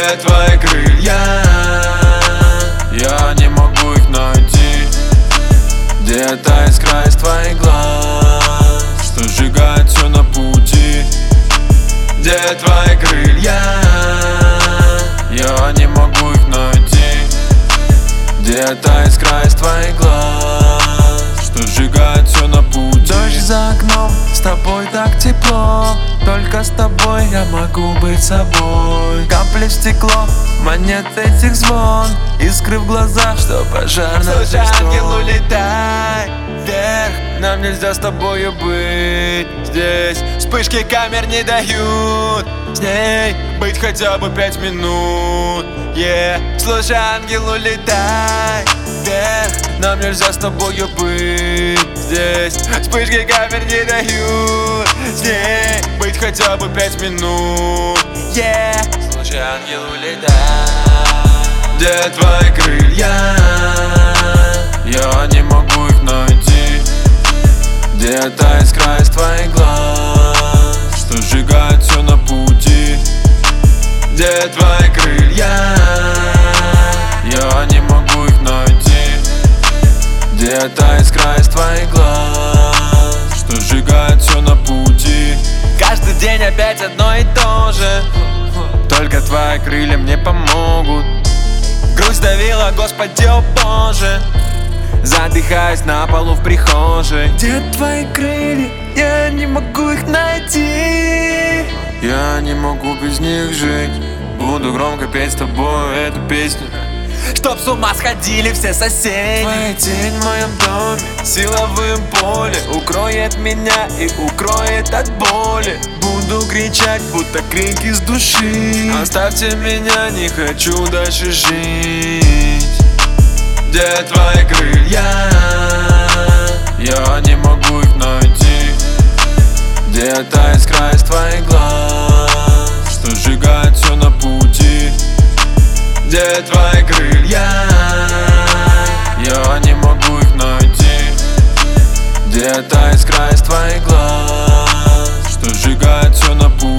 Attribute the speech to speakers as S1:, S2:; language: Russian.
S1: Где твои крылья? Я не могу их найти. Где та искра из твоих глаз, что сжигает все на пути? Где твои крылья? Я не могу их найти. Где та искра из твоих глаз, что сжигает все на пути?
S2: Дождь за окном, с тобой так тепло. Только с тобой я могу быть собой. Капли в стекло, монет этих звон, искры в глазах, что пожарный
S1: Слушай,
S2: пистон.
S1: ангел, улетай вверх, нам нельзя с тобою быть здесь. Вспышки камер не дают с ней быть хотя бы 5 минут. Слушай, ангел, улетай вверх, нам нельзя с тобою быть здесь. Вспышки камер не дают с ней быть хотя бы 5 минут. Слушай, ангел, улетай. Где твои крылья? Я не могу их найти. Где та искра из твоих глаз, что сжигает все на пути? Где твои крылья? Я не могу их найти. Где та искра из твоих глаз, что сжигает все на пути? Каждый день опять одно и то же. Только твои крылья мне помогут. Грусть давила, Господи, о Боже. Задыхаюсь на полу в прихожей.
S2: Где твои крылья? Я не могу их найти.
S1: Я не могу без них жить. Буду громко петь с тобой эту песню,
S2: Чтоб с ума сходили все соседи.
S1: твоя тень в моем доме, силовым поле
S2: Укроет меня и укроет от боли. Буду кричать, будто крик из души.
S1: Оставьте меня, не хочу дальше жить. Где твои крылья? Я не могу их найти. Где та искра из твоих глаз, что сжигает все на пути? Где твои крылья? Я не могу их найти. Где та искра из твоих глаз, что сжигает все на пути?